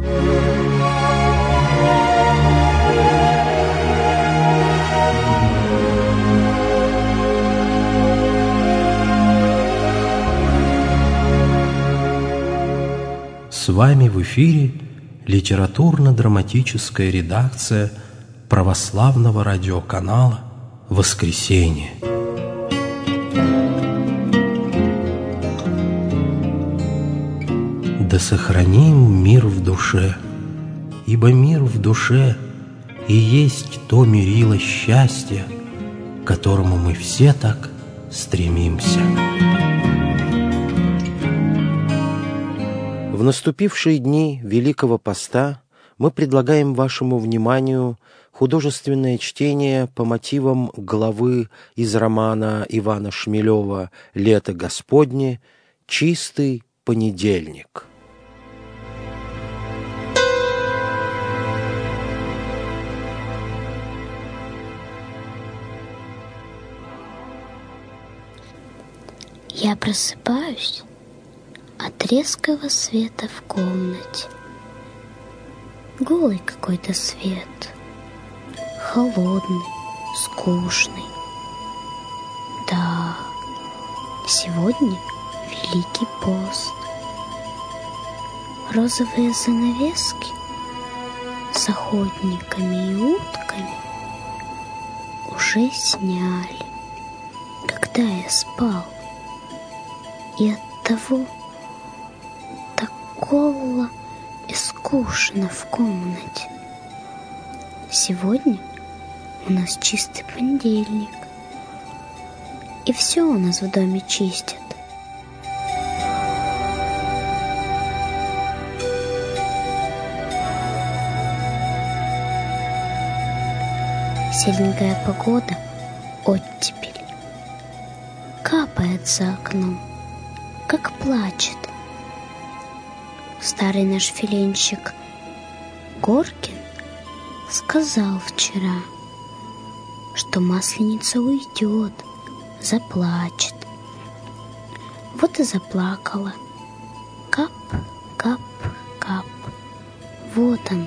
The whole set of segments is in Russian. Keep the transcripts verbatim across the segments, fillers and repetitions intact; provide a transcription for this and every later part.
С вами в эфире литературно-драматическая редакция православного радиоканала «Воскресенье». Да сохраним мир в душе, ибо мир в душе и есть то мерило счастья, к которому мы все так стремимся. В наступившие дни Великого Поста мы предлагаем вашему вниманию художественное чтение по мотивам главы из романа Ивана Шмелева «Лето Господне» «Чистый понедельник». Я просыпаюсь от резкого света в комнате. Голый какой-то свет, холодный, скучный. Да, сегодня Великий пост. Розовые занавески с охотниками и утками уже сняли, когда я спал. И оттого так голо и скучно в комнате. Сегодня у нас чистый понедельник, и все у нас в доме чистят. Серенькая погода, оттепель, капает за окном, как плачет. Старый наш филинщик Горкин сказал вчера, что масленица уйдет, заплачет. Вот и заплакала. Кап, кап, кап. Вот она.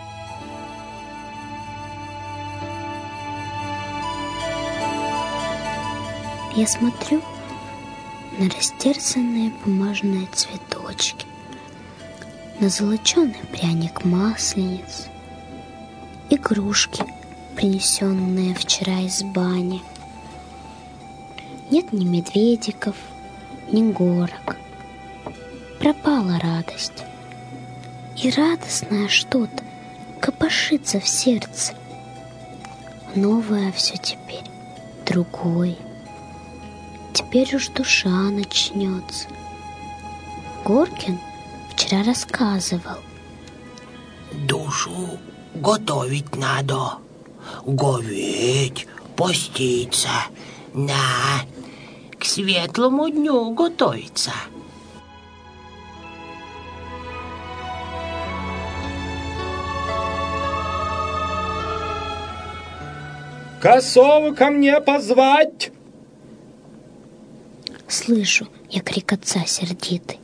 Я смотрю на растерзанные бумажные цветочки, на золоченый пряник маслениц, игрушки, принесенные вчера из бани. Нет ни медведиков, ни горок. Пропала радость. И радостное что-то копошится в сердце. Новое все теперь, другое. Теперь уж душа начнется. Горкин вчера рассказывал. Душу готовить надо, говеть, поститься, на, к светлому дню готовиться. Косого ко мне позвать! Слышу я крик отца сердитый.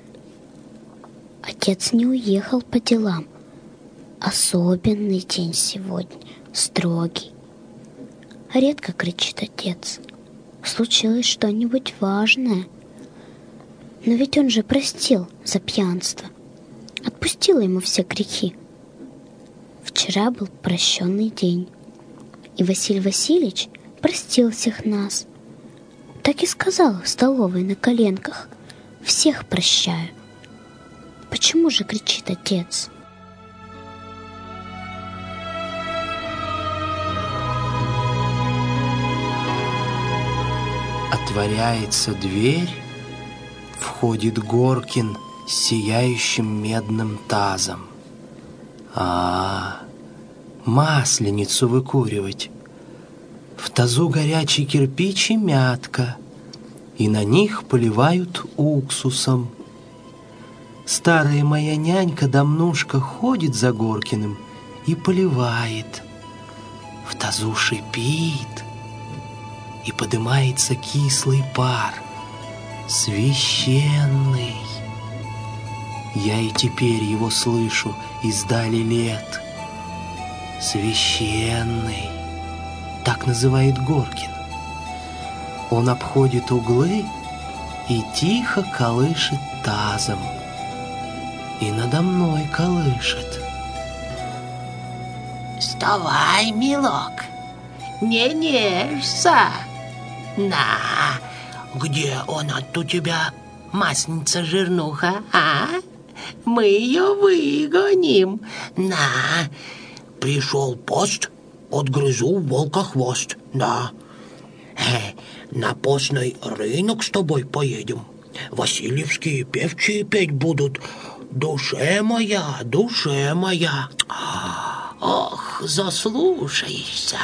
Отец не уехал по делам. Особенный день сегодня, строгий. Редко кричит отец. Случилось что-нибудь важное. Но ведь он же простил за пьянство. Отпустил ему все грехи. Вчера был прощенный день. И Василий Васильевич простил всех нас. Так и сказал в столовой на коленках: всех прощаю. Почему же кричит отец? Отворяется дверь, входит Горкин с сияющим медным тазом. А, масленицу выкуривать. В тазу горячий кирпич и мятка, и на них поливают уксусом. Старая моя нянька Домнушка ходит за Горкиным и поливает. В тазу шипит, и подымается кислый пар, священный. Я и теперь его слышу издали лет. Священный, так называет Горкин. Он обходит углы и тихо колышет тазом. И надо мной колышет. Вставай, милок, не нежься. На, где он от у тебя, масница жирнуха, а? Мы ее выгоним. На, пришел пост, отгрызу волка хвост. Да, э, на постный рынок с тобой поедем. Васильевские певчие петь будут. Душе моя, душе моя. Ох, заслушаешься.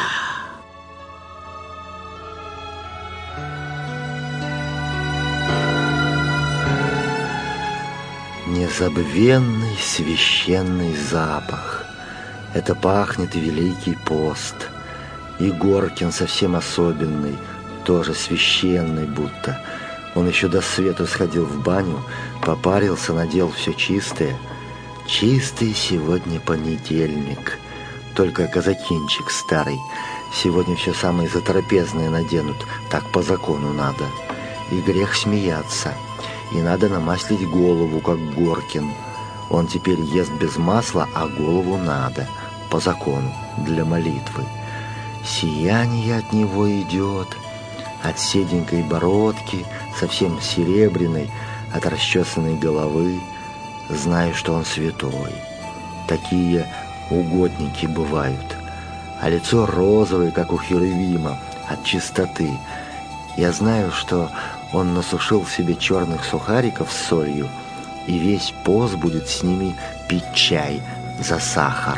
Незабвенный священный запах. Это пахнет Великий пост. И Горкин совсем особенный, тоже священный будто. Он еще до свету сходил в баню, попарился, надел все чистое. Чистый сегодня понедельник. Только казакинчик старый. Сегодня все самое затрапезное наденут. Так по закону надо. И грех смеяться. И надо намаслить голову, как Горкин. Он теперь ест без масла, а голову надо. По закону, для молитвы. Сияние от него идет. От седенькой бородки, совсем серебряной, от расчесанной головы. Знаю, что он святой. Такие угодники бывают. А лицо розовое, как у Херувима, от чистоты. Я знаю, что он насушил себе черных сухариков с солью, и весь пост будет с ними пить чай за сахар.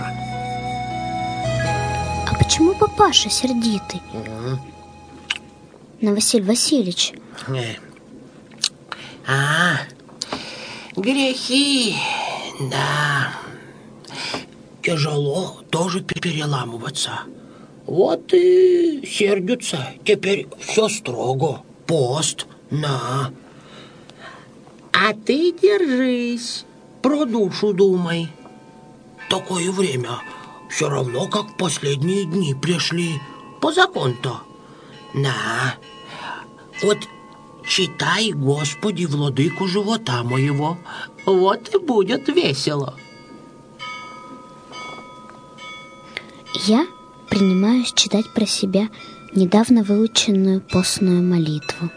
А почему папаша сердитый? Угу. На Василия Васильевича? А, грехи, да. Тяжело тоже переламываться. Вот и сердятся. Теперь все строго. Пост, на. А ты держись, про душу думай. Такое время все равно, как последние дни пришли. По закону-то. На. Вот читай, Господи, владыку живота моего. Вот и будет весело. Я принимаюсь читать про себя недавно выученную постную молитву.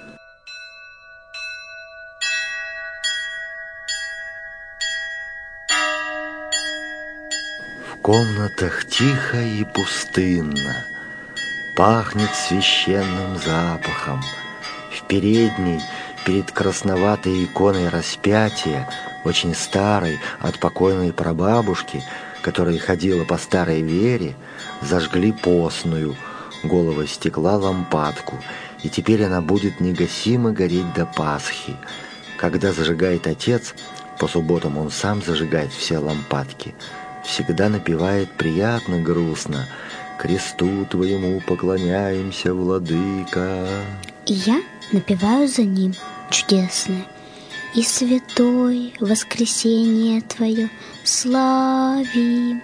В комнатах тихо и пустынно. Пахнет священным запахом. В передней, перед красноватой иконой распятия, очень старой, от покойной прабабушки, которая ходила по старой вере, зажгли постную, голого стекла, лампадку, и теперь она будет негасимо гореть до Пасхи. Когда зажигает отец, по субботам он сам зажигает все лампадки, всегда напевает приятно грустно: «Кресту твоему поклоняемся, владыка». И я напеваю за ним чудесное: «И святой воскресение твое славим».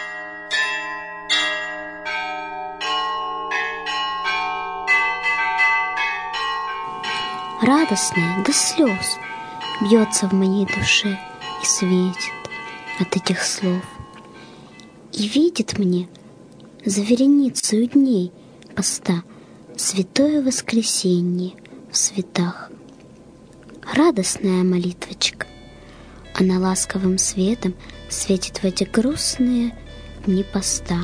Радостное до слез бьется в моей душе и светит от этих слов. И видит мне за вереницею дней поста святое воскресенье в светах. Радостная молитвочка, она ласковым светом светит в эти грустные дни поста.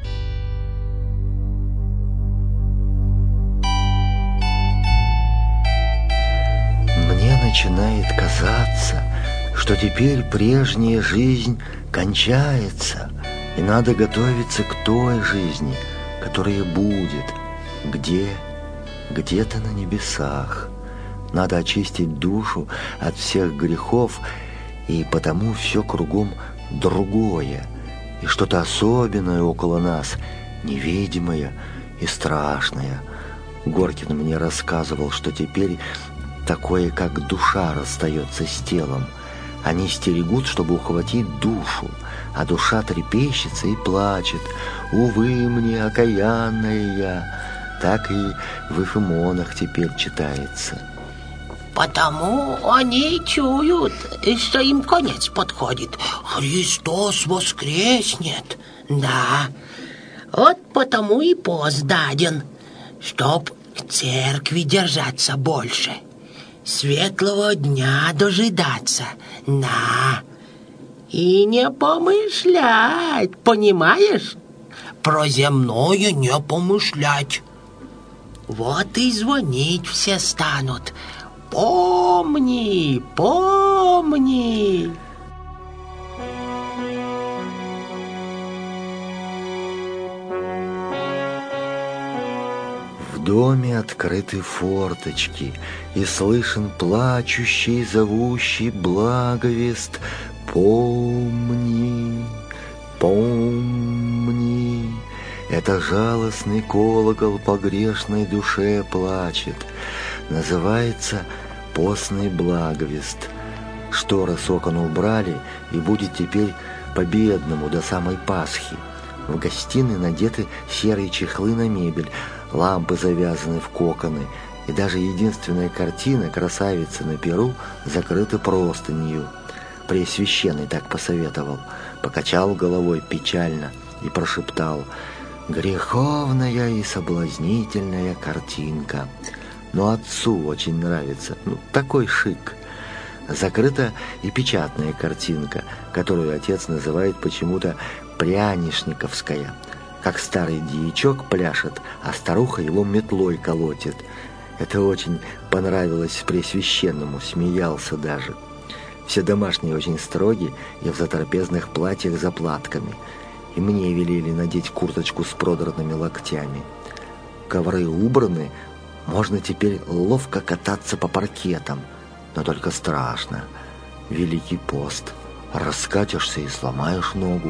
Мне начинает казаться, что теперь прежняя жизнь кончается, и надо готовиться к той жизни, которая будет. Где? Где-то на небесах. Надо очистить душу от всех грехов, и потому все кругом другое, и что-то особенное около нас, невидимое и страшное. Горкин мне рассказывал, что теперь такое, как душа расстается с телом, Они стерегут, чтобы ухватить душу, а душа трепещется и плачет. «Увы мне, окаянная я!» Так и в Эфемонах теперь читается. Потому они чуют, что им конец подходит. Христос воскреснет. Да, вот потому и пост даден, чтоб к церкви держаться больше, светлого дня дожидаться. Да, и не помышлять, понимаешь? Про земное не помышлять. Вот и звонить все станут. Помни, помни. В доме открыты форточки, и слышен плачущий, зовущий благовест: «Помни, помни». Это жалостный колокол по грешной душе плачет. Называется постный благовест. Шторы с окон убрали, и будет теперь по-бедному до самой Пасхи. В гостиной надеты серые чехлы на мебель, лампы завязаны в коконы, и даже единственная картина «Красавица на перу» закрыта простынью. Преосвященный так посоветовал, покачал головой печально и прошептал: «Греховная и соблазнительная картинка». Но отцу очень нравится, ну, такой шик. Закрыта и печатная картинка, которую отец называет почему-то прянишниковская. Как старый дьячок пляшет, а старуха его метлой колотит. Это очень понравилось Преосвященному, смеялся даже. Все домашние очень строги и в затрапезных платьях с заплатками. И мне велели надеть курточку с продранными локтями. Ковры убраны, можно теперь ловко кататься по паркетам, но только страшно. Великий пост. Раскатишься и сломаешь ногу.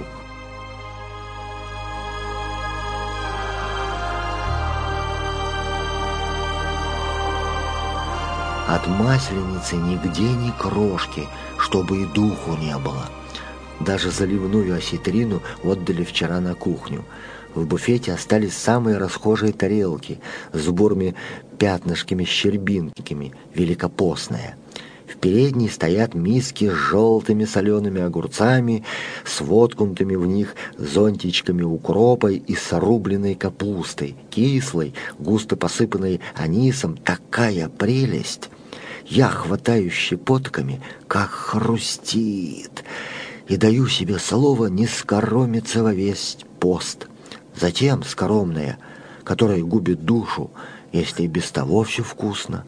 От масленицы нигде ни крошки, чтобы и духу не было. Даже заливную осетрину отдали вчера на кухню. В буфете остались самые расхожие тарелки с бурыми пятнышками-щербинками, великопостная. В передней стоят миски с желтыми солеными огурцами, с воткнутыми в них зонтичками укропа и с рубленой капустой, кислой, густо посыпанной анисом. Такая прелесть! Я хватаю щепотками, как хрустит, и даю себе слово не скоромиться во весь пост. Затем скоромная, которая губит душу, если и без того все вкусно,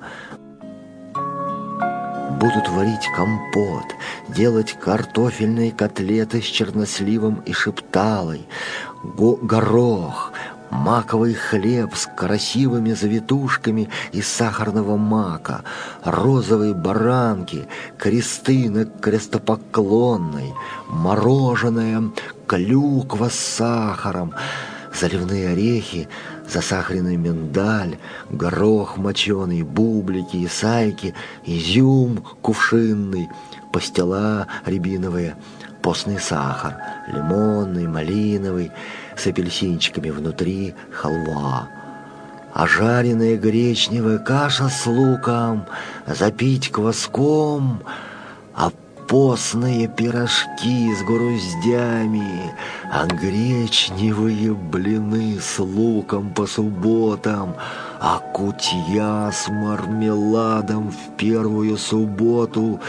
будут варить компот, делать картофельные котлеты с черносливом и шепталой, горох, маковый хлеб с красивыми завитушками из сахарного мака, розовые баранки, кресты на крестопоклонной, мороженое, клюква с сахаром, заливные орехи, засахаренный миндаль, горох моченый, бублики, исайки, изюм кувшинный, пастила рябиновая, постный сахар, лимонный, малиновый, с апельсинчиками внутри, халва. А жареная гречневая каша с луком, запить кваском, а постные пирожки с груздями, а гречневые блины с луком по субботам, а кутья с мармеладом в первую субботу.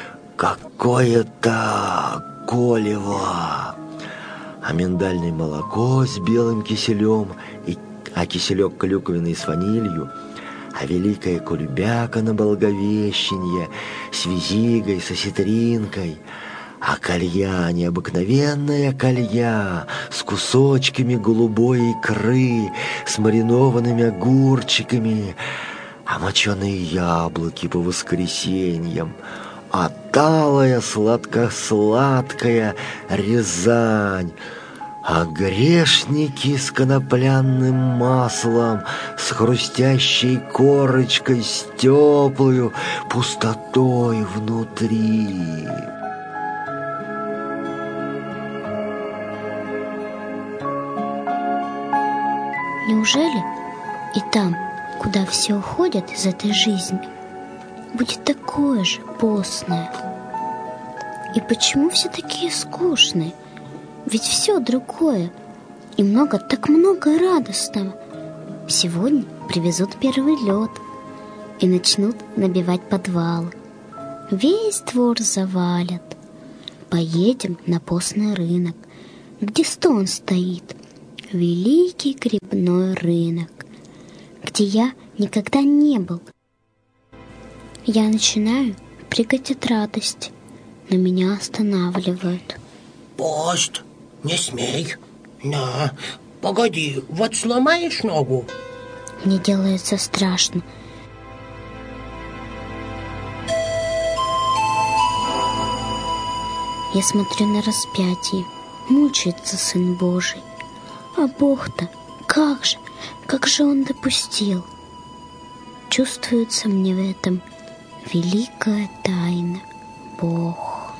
Какое-то колево! А миндальное молоко с белым киселем, и, а киселек клюквенный с ванилью, а великая кулебяка на Благовещенье с визигой, со ситринкой, а калья, необыкновенная калья с кусочками голубой икры, с маринованными огурчиками, а моченые яблоки по воскресеньям, а талая сладко-сладкая Рязань, а грешники с конопляным маслом, с хрустящей корочкой, с теплою пустотой внутри. Неужели и там, куда все уходят из этой жизни, будет такое же постное? И почему все такие скучные? Ведь все другое. И много, так много радостного. Сегодня привезут первый лед и начнут набивать подвалы. Весь двор завалят. Поедем на постный рынок, где стон стоит, великий грибной рынок, где я никогда не был. Я начинаю прыгать от радости, но меня останавливают. Пост, не смей. На, погоди, вот сломаешь ногу. Мне делается страшно. Я смотрю на распятие, мучается Сын Божий. А Бог-то, как же, как же Он допустил? Чувствуется мне в этом великая тайна. Бог.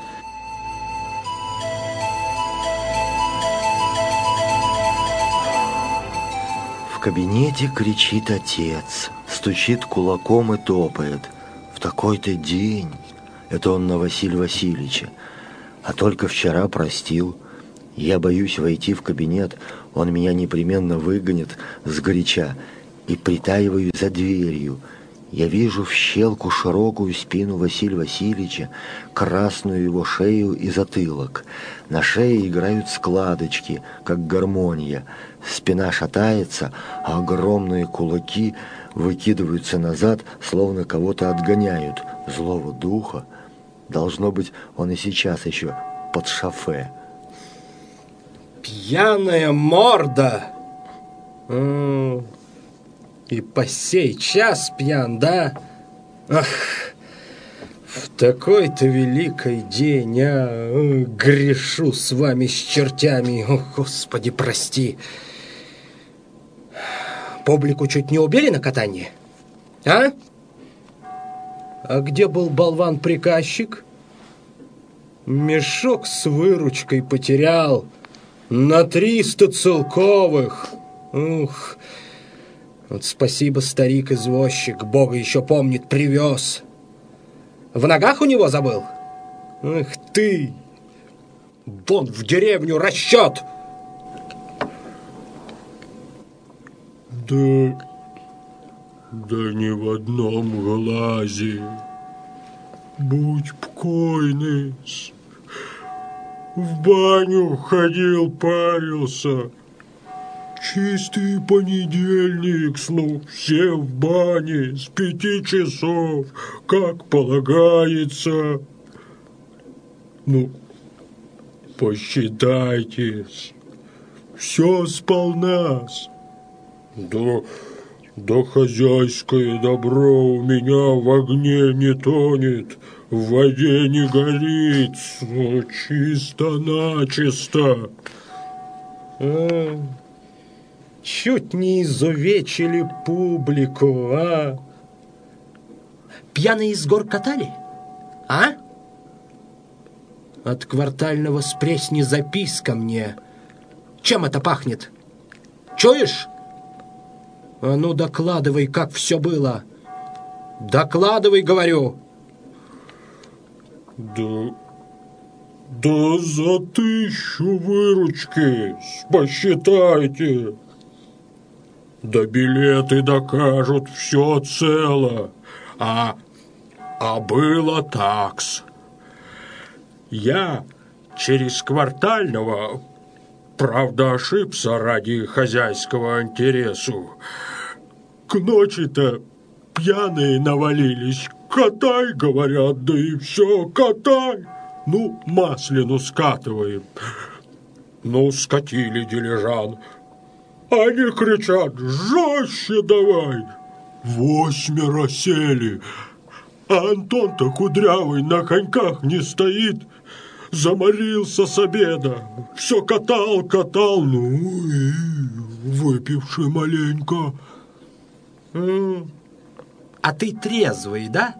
В кабинете кричит отец, стучит кулаком и топает. В такой-то день. Это он на Василия Васильевича. А только вчера простил. Я боюсь войти в кабинет, он меня непременно выгонит сгоряча, и притаиваю за дверью. Я вижу в щелку широкую спину Василия Васильевича, красную его шею и затылок. На шее играют складочки, как гармония. Спина шатается, а огромные кулаки выкидываются назад, словно кого-то отгоняют. Злого духа. Должно быть, он и сейчас еще под шофе. Пьяная морда! И по сей час пьян, да? Ах, в такой-то великий день, а, грешу с вами, с чертями. О, Господи, прости. Публику чуть не убили на катании? А? А где был болван-приказчик? Мешок с выручкой потерял на триста целковых. Ух, вот спасибо, старик-извозчик, Бога еще помнит, привез. В ногах у него забыл? Ах ты! Вон в деревню расчет! Да, да не в одном глазе. Будь покойный. В баню ходил, парился. Чистый понедельник, ну, все в бане с пяти часов, как полагается. Ну, посчитайтесь, все сполна-с. Да, да хозяйское добро у меня в огне не тонет, в воде не горит, но чисто-начисто. А, чуть не изувечили публику, а? Пьяные с гор катали, а? От квартального с Пресни записка мне. Чем это пахнет? Чуешь? А ну, докладывай, как все было. Докладывай, говорю. Да, да за тысячу выручки, посчитайте. Да билеты докажут, все цело. А, а было такс. Я через квартального, правда, ошибся ради хозяйского интересу. К ночи-то пьяные навалились. Катай, говорят, да и все, катай. Ну, Маслину скатываем. Ну, скатили дилижан. Они кричат, жестче давай. Восьмеро сели. А Антон-то кудрявый на коньках не стоит. Заморился с обеда. Все катал, катал, ну и выпивший маленько. А ты трезвый, да?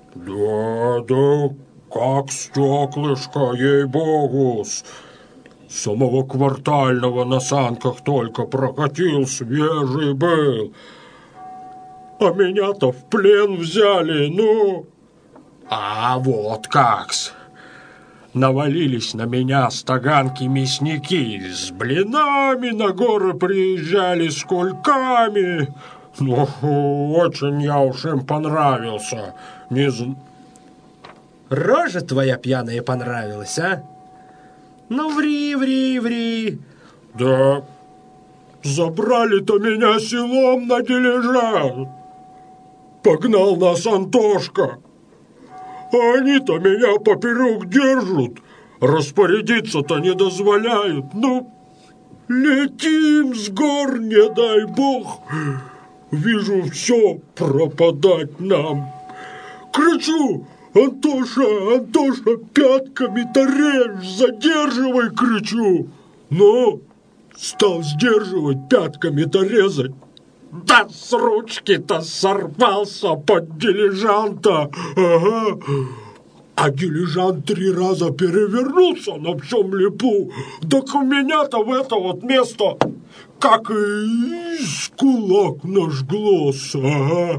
Да, да, как стеклышко, ей-богу. самого Квартального на санках только прокатил, свежий был. А меня-то в плен взяли, ну... А вот как-с. Навалились на меня с Таганки мясники, с блинами на горы приезжали, с кульками. Ну, очень я уж им понравился. Не з... Рожа твоя пьяная понравилась, а? Ну, ври, ври, ври. Да забрали-то меня селом на дилижанс. Погнал нас Антошка. А они-то меня поперек держат. Распорядиться-то не дозволяют. Ну, летим с гор, не дай бог. Вижу, все пропадать нам. Кричу: Антоша, Антоша, пятками-то режь, задерживай, кричу. Но стал сдерживать, пятками-то резать. Да с ручки-то сорвался под дилижанта. Ага. А дилижант три раза перевернулся на всем лепу. Так у меня-то в это вот место как и из кулак нажглось. Ага.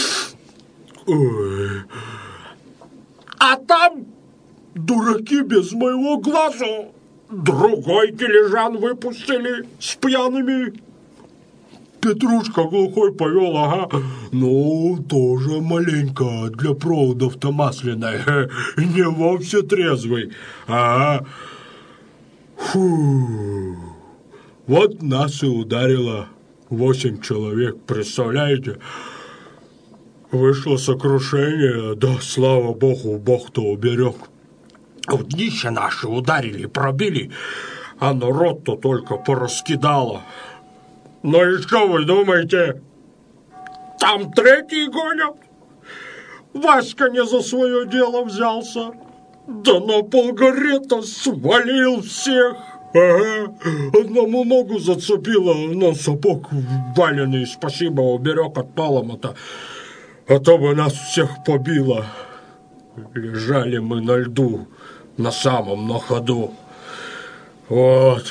Ой. А там дураки без моего глаза другой дилижан выпустили с пьяными. Петрушка глухой повел, ага. Ну, тоже маленько для проводов-то масляной. Не вовсе трезвый. Ага. Фу. Вот нас и ударило восемь человек, представляете? Вышло сокрушение, да, слава богу, бог-то уберег. В днище наши ударили, пробили, а народ-то только пораскидало. Ну и что вы думаете? Там третий гонят. Васька не за свое дело взялся. Да на полгоре-то свалил всех. Ага. Одному ногу зацепило, но сапог валенный, спасибо, уберег от полома-то. А то бы нас всех побило. Лежали мы на льду, на самом, на ходу. Вот.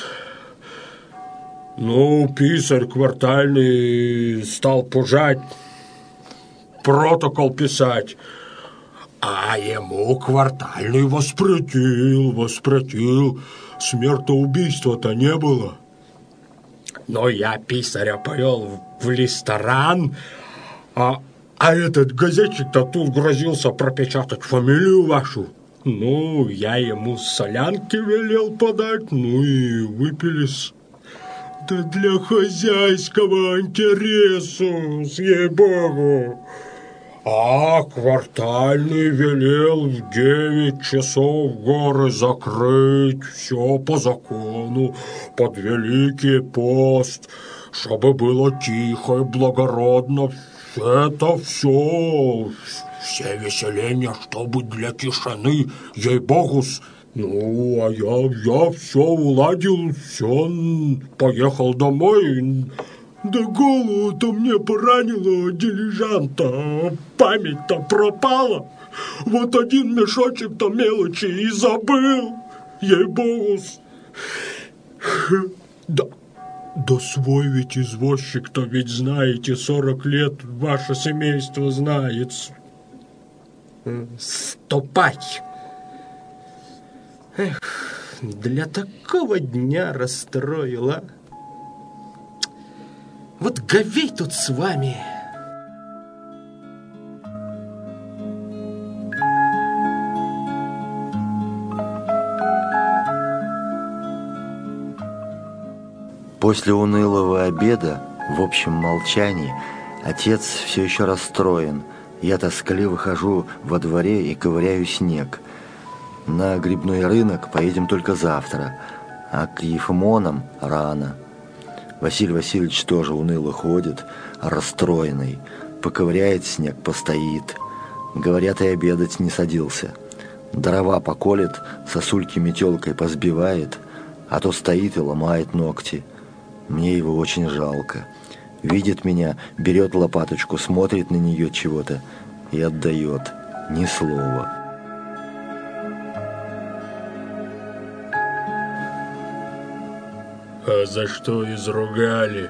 Ну, писарь Квартальный стал пужать, протокол писать. А ему Квартальный воспретил, воспретил. Смертоубийства-то не было. Но я писаря повел в ресторан, а, а этот газетчик-то тут грозился пропечатать фамилию вашу. Ну, я ему солянки велел подать, ну и выпились. Да для хозяйского интереса, ей-богу. А Квартальный велел в девять часов горы закрыть, все по закону, под Великий пост, чтобы было тихо и благородно. Это все, все веселения, чтобы для тишины, ей-богу. Ну, а я, я все уладил, все, поехал домой. Да голову-то мне поранило дилижанта, память-то пропала. Вот один мешочек-то мелочи и забыл, ей-богу. Да, да свой ведь извозчик-то, ведь знаете, сорок лет ваше семейство знает. Ступать. Эх, для такого дня расстроил, а? Вот говей тут с вами. После унылого обеда, в общем молчании, отец все еще расстроен. Я тоскливо хожу во дворе и ковыряю снег. На грибной рынок поедем только завтра, а к Ефимонам рано. Василий Васильевич тоже уныло ходит, расстроенный. Поковыряет снег, постоит. Говорят, и обедать не садился. Дрова поколет, сосульки метелкой позбивает, а то стоит и ломает ногти. Мне его очень жалко. Видит меня, берет лопаточку, смотрит на нее чего-то и отдает. Ни слова. А за что изругали?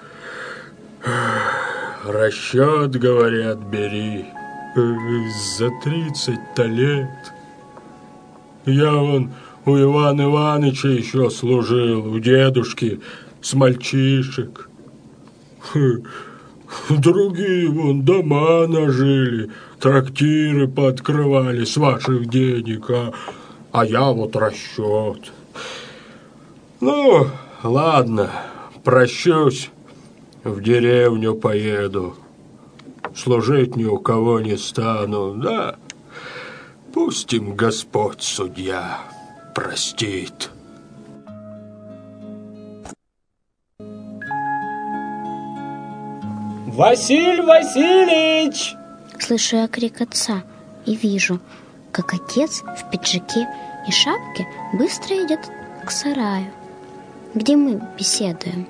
Расчет, говорят, бери. За тридцать-то лет. Я вон у Ивана Ивановича еще служил, у дедушки, с мальчишек. Другие вон дома нажили, трактиры пооткрывали с ваших денег, а, а я вот расчет. Ну, ладно, прощусь, в деревню поеду. Служить ни у кого не стану, да, пусть им Господь судья простит. Василь Васильевич! Слышу я крик отца и вижу, как отец в пиджаке и шапке быстро идет к сараю, где мы беседуем.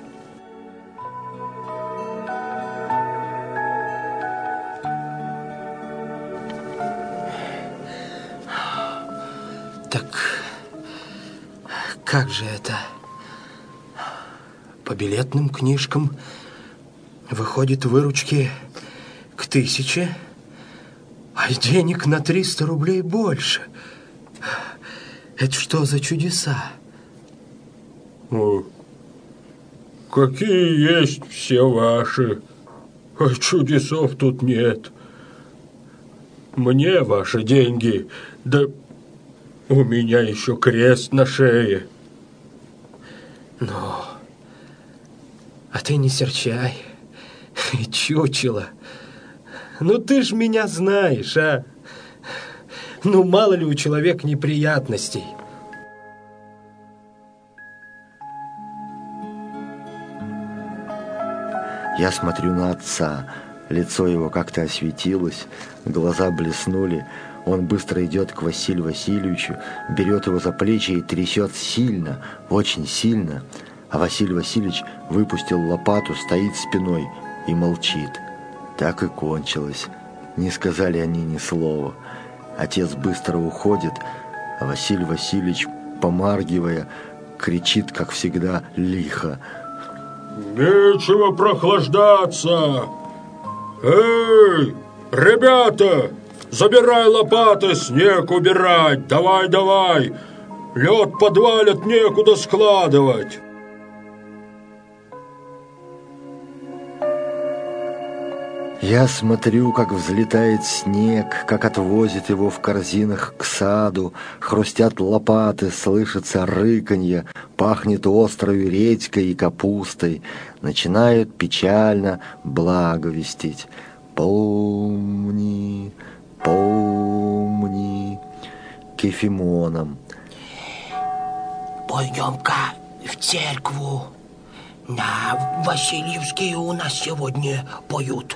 Так как же это? По билетным книжкам выходит выручки к тысяче, а денег на триста рублей больше. Это что за чудеса? О, какие есть, все ваши, а чудесов тут нет. Мне ваши деньги, да у меня еще крест на шее. Ну, а ты не серчай, чучело. Ну ты ж меня знаешь, а? Ну мало ли у человека неприятностей. Я смотрю на отца. Лицо его как-то осветилось, глаза блеснули. Он быстро идет к Василию Васильевичу, берет его за плечи и трясет сильно, очень сильно. А Василий Васильевич выпустил лопату, стоит спиной и молчит. Так и кончилось. Не сказали они ни слова. Отец быстро уходит, а Василий Васильевич, помаргивая, кричит, как всегда, лихо: «Нечего прохлаждаться! Эй, ребята, забирай лопаты, снег убирать! Давай, давай! Лед подвалят, некуда складывать!» Я смотрю, как взлетает снег, как отвозит его в корзинах к саду, хрустят лопаты, слышится рыканье, пахнет острой редькой и капустой. Начинают печально благовестить: «Помни, помни», к Ефимонам. Пойдем-ка в церкву. На Васильевские у нас сегодня поют.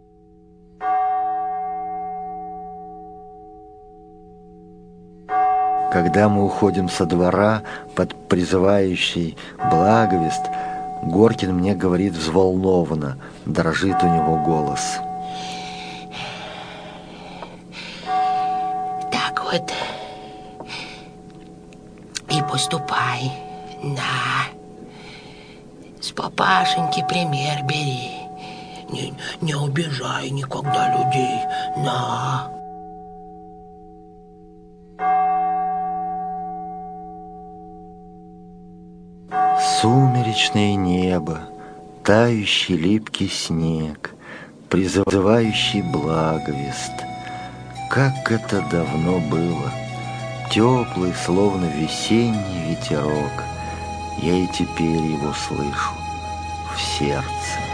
Когда мы уходим со двора под призывающий благовест, Горкин мне говорит взволнованно, дрожит у него голос: Так вот и поступай. На, с папашеньки пример бери. Не, не обижай никогда людей. На. Сумеречное небо, тающий липкий снег, призывающий благовест. Как это давно было! Теплый, словно весенний ветерок. Я и теперь его слышу в сердце.